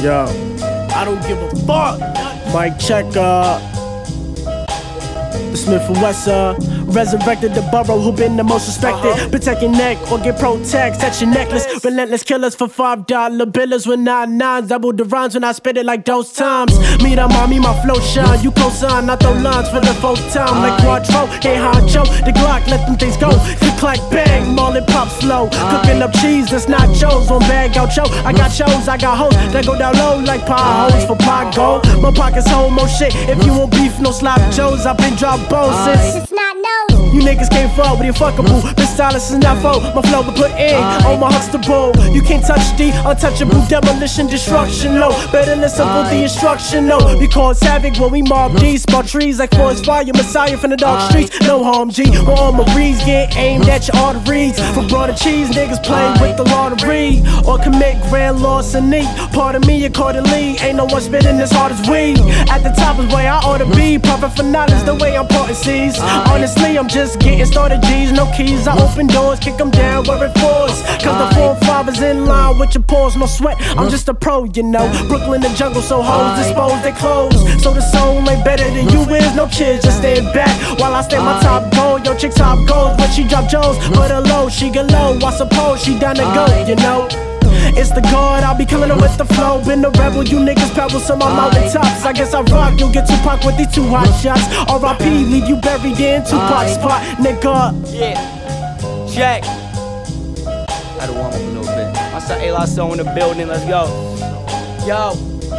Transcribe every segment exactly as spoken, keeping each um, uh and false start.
Yo, I don't give a fuck. mic check, uh the Smith and Wesson resurrected the borough who been the most respected. Uh-huh. Protect your neck or get protects, that's your necklace. Relentless killers for five dollar billers with nine nines. Double the rhymes when I spit it like those times. Me the mommy, my flow shine. You co-sign, I throw lines for the full time. Like Quattro, hey honcho, the Glock, let them things go. Click, clack, bang, Marlin pop slow. Cooking up cheese, that's nachos on bag gaucho. I got shows, I got hoes that go down low like pie hoes for pot gold. My pockets hold more shit. If you want beef, no slap joes. I've been drop bones since. It's not known. You niggas can't fuck with your fuckable. This silence is not for my flow to put in on my Huxtable. You can't touch the untouchable demolition, destruction. No, better listen for the instruction. No, we cause havoc when we mob these small trees like forest fire, messiah from the dark streets. No harm, G. When all my reeds get aimed at your arteries. For broader cheese, niggas playing with the lottery or commit grand larceny. Pardon me accordingly. Ain't no one spitting as hard as we. At the top is where I ought to be. Profit for knowledge, the way I'm parting seas. Honestly, I'm just getting started, G's, no keys. I open doors, kick them down where it falls. Cause the four five is in line with your pores, no sweat. I'm just a pro, you know. Brooklyn, the jungle, so hoes dispose they clothes. So the soul ain't better than you is. No kids, just stand back while I stand my top goal. Yo, chick top goes when she drop Joes. But her low, she get low. I suppose she down to go, you know. It's the guard, I'll be killing her with the flow. Been a rebel, you niggas pebbles on my mountain tops. I guess I rock, you'll get Tupac with these two hot shots. R I P, leave you buried in Tupac's spot, nigga. Yeah. Check. Gotta warm up a little bit. My son A-Lasso in the building, let's go. Yo.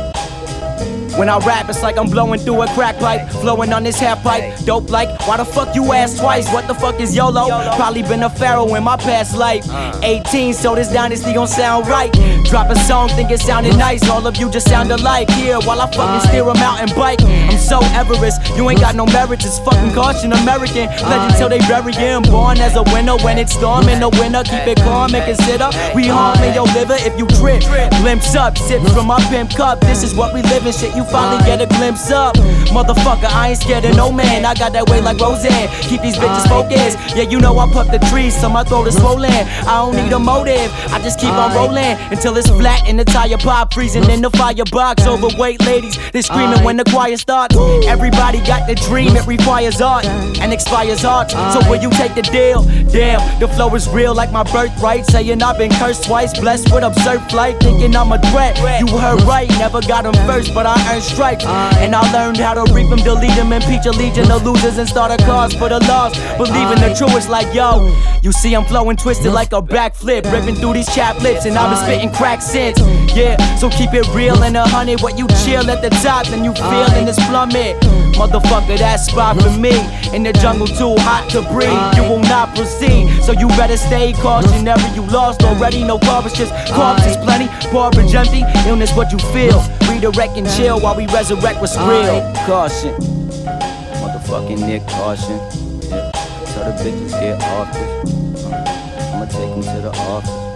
When I rap, it's like I'm blowing through a crack pipe. Flowing on this half pipe, dope like. Why the fuck you ask twice? What the fuck is YOLO? Probably been a pharaoh in my past life. eighteen, so this dynasty gon' sound right. Drop a song, think it sounded nice. All of you just sound alike. Here, while I fucking steer a mountain bike. I'm so Everest, you ain't got no merit. Just fucking caution, American. Legend till they bury him. Born as a winner when it's storm in the winter. Keep it calm and consider we harming your liver if you trip. Glimpse up, sips from my pimp cup. This is what we live in, shit you finally get a glimpse up. Motherfucker, I ain't scared of no man. I got that way like Roseanne. Keep these bitches focused. Yeah, you know I puff the trees, so my throat is swollen. I don't need a motive, I just keep on rolling until it's flat in the tire pop, freezing in the firebox. Overweight ladies, they screaming when the choir starts. Everybody got the dream, it requires art and expires art. So will you take the deal? Damn, the flow is real like my birthright. Saying I've been cursed twice, blessed with absurd flight. Thinking I'm a threat, you heard right. Never got them first, but I earned stripes. And I learned how to reap them, delete them, impeach a legion of losers and start a cause for the lost. Believing the truest like yo. You see I'm flowing twisted like a backflip, ripping through these chapped lips, and I've been spitting crack since. Yeah, so keep it real and a hundred. What you chill at the top, then you feel in this plummet. Motherfucker, that spot for me. In the jungle too hot to breathe, you will not proceed. So you better stay cautionary. You lost already, no garbage, just corpses plenty. Garbage empty, illness what you feel. Redirect and chill while we resurrect what's real. Caution, motherfucking Nick, caution. Yeah, tell the bitches get off this. Uh, I'ma take them to the office.